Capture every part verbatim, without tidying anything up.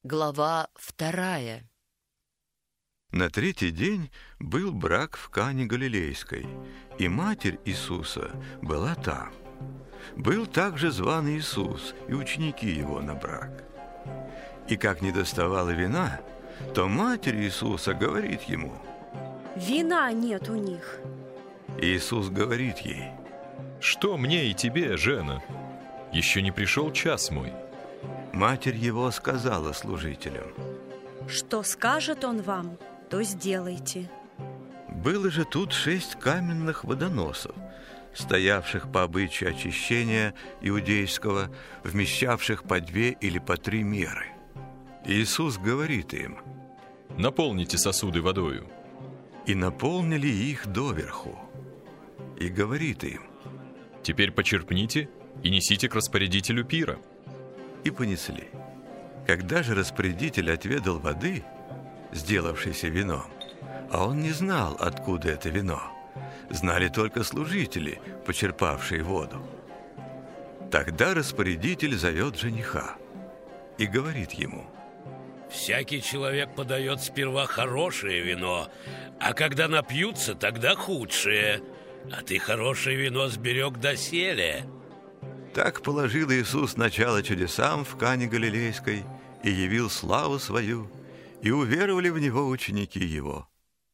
Глава вторая. На третий день был брак в Кане Галилейской, и матерь Иисуса была там. Был также зван Иисус и ученики его на брак. И как не доставало вина, то матерь Иисуса говорит ему: «Вина нет у них». Иисус говорит ей: «Что мне и тебе, жена? Еще не пришел час мой». Матерь его сказала служителям: «Что скажет он вам, то сделайте». Было же тут шесть каменных водоносов, стоявших по обычаю очищения иудейского, вмещавших по две или по три меры. Иисус говорит им: «Наполните сосуды водою». И наполнили их доверху. И говорит им: «Теперь почерпните и несите к распорядителю пира». И понесли. Когда же распорядитель отведал воды, сделавшейся вином, а он не знал, откуда это вино, знали только служители, почерпавшие воду. Тогда распорядитель зовет жениха и говорит ему: «Всякий человек подает сперва хорошее вино, а когда напьются, тогда худшее. А ты хорошее вино сберег доселе». Так положил Иисус начало чудесам в Кане Галилейской и явил славу свою, и уверовали в Него ученики Его.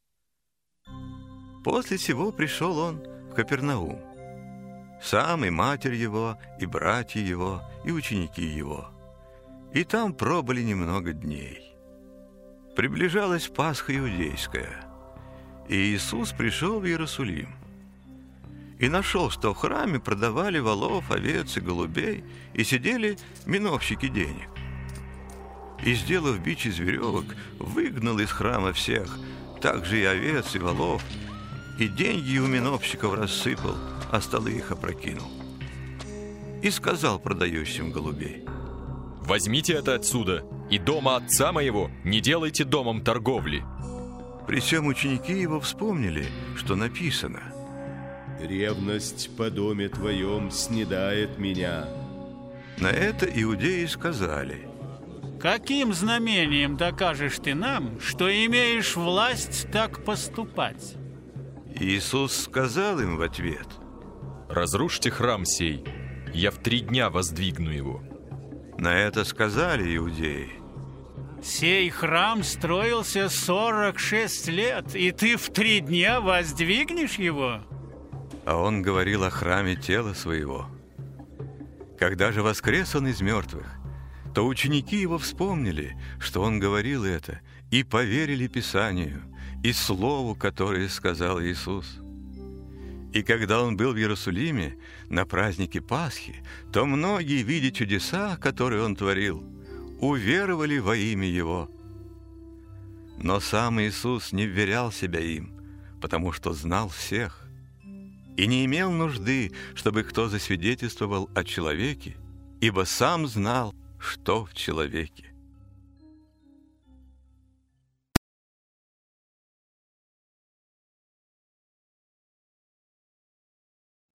После сего пришел Он в Капернаум, сам и матерь Его, и братья Его, и ученики Его. И там пробыли немного дней. Приближалась Пасха иудейская, и Иисус пришел в Иерусалим. И нашел, что в храме продавали волов, овец и голубей, и сидели миновщики денег. И, сделав бич из веревок, выгнал из храма всех, также и овец, и волов, и деньги у миновщиков рассыпал, а столы их опрокинул. И сказал продающим голубей: «Возьмите это отсюда, и дома отца моего не делайте домом торговли». При сем ученики его вспомнили, что написано: «Ревность по доме твоем снедает меня». На это иудеи сказали: «Каким знамением докажешь ты нам, что имеешь власть так поступать?» Иисус сказал им в ответ: «Разрушьте храм сей, я в три дня воздвигну его». На это сказали иудеи: «Сей храм строился сорок шесть лет, и ты в три дня воздвигнешь его?» А он говорил о храме тела своего. Когда же воскрес он из мертвых, то ученики его вспомнили, что он говорил это, и поверили Писанию и слову, которое сказал Иисус. И когда он был в Иерусалиме на празднике Пасхи, то многие, видя чудеса, которые он творил, уверовали во имя его. Но сам Иисус не вверял себя им, потому что знал всех, и не имел нужды, чтобы кто засвидетельствовал о человеке, ибо сам знал, что в человеке.